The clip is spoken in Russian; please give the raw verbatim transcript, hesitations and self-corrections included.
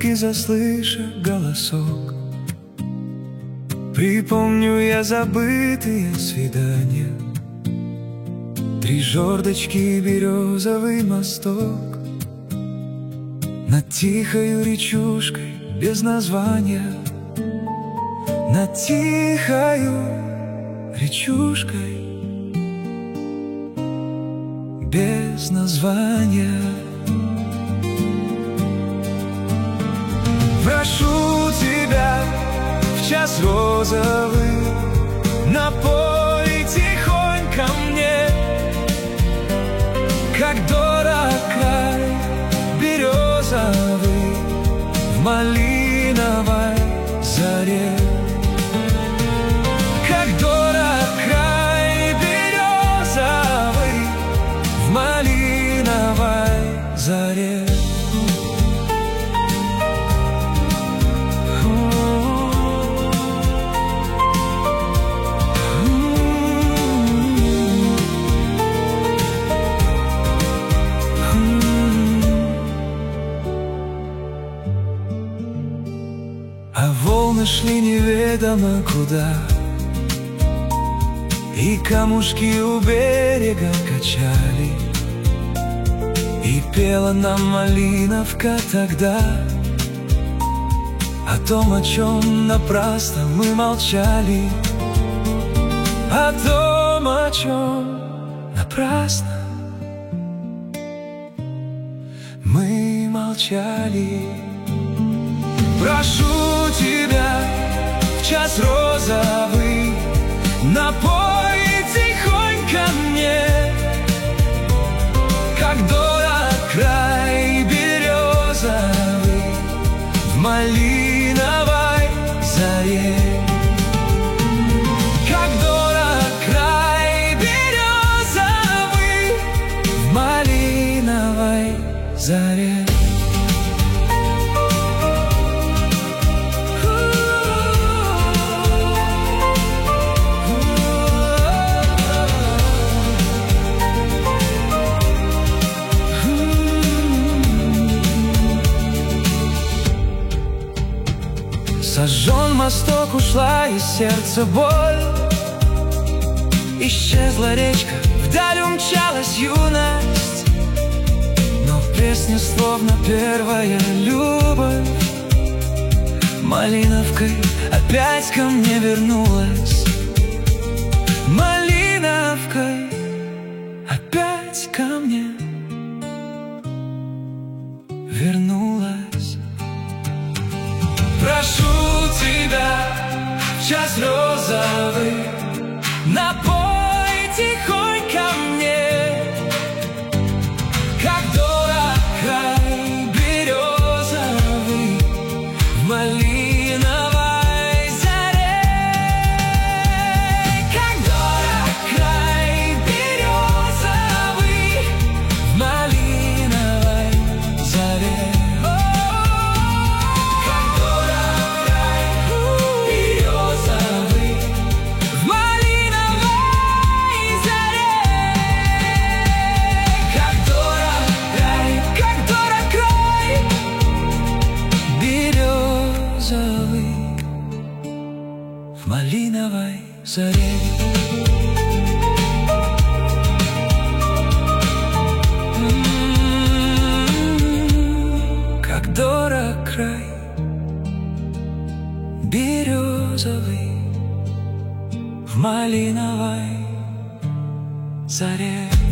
улыбки заслыша голосок. Припомню я забытые свидания, три жердочки, березовый мосток над тихою речушкой без названия, над тихою речушкой без названия. Прошу тебя в час розовый, напой тихонько мне, как дорог край березовый в малиновой заре. Как дорог край березовый в малиновой заре. А волны шли неведомо куда, и камушки у берега качали, и пела нам малиновка тогда о том, о чем напрасно мы молчали, о том, о чем напрасно мы молчали. Прошу тебя в час розовый, напой тихонько мне, как дорог край березовый в малиновой заре. Как дорог край березовый в малиновой заре. Сожжен мосток, ушла из сердца боль, исчезла речка, вдаль умчалась юность, но песня словно первая любовь малиновкой опять ко мне вернулась. Малиновкой опять ко мне вернулась. Прошу тебя в час розовый, напой тихонько мне, как дорог край березовый в малиновой заре. Как дорог край березовый в малиновой заре. В малиновой заре. М-м-м, как дорог край березовый в малиновой заре.